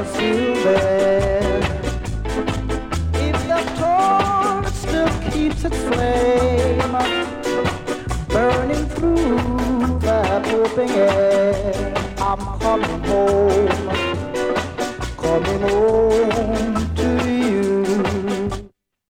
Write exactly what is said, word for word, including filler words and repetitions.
still there. If the torch still keeps its flame burning through that open air, I'm coming home.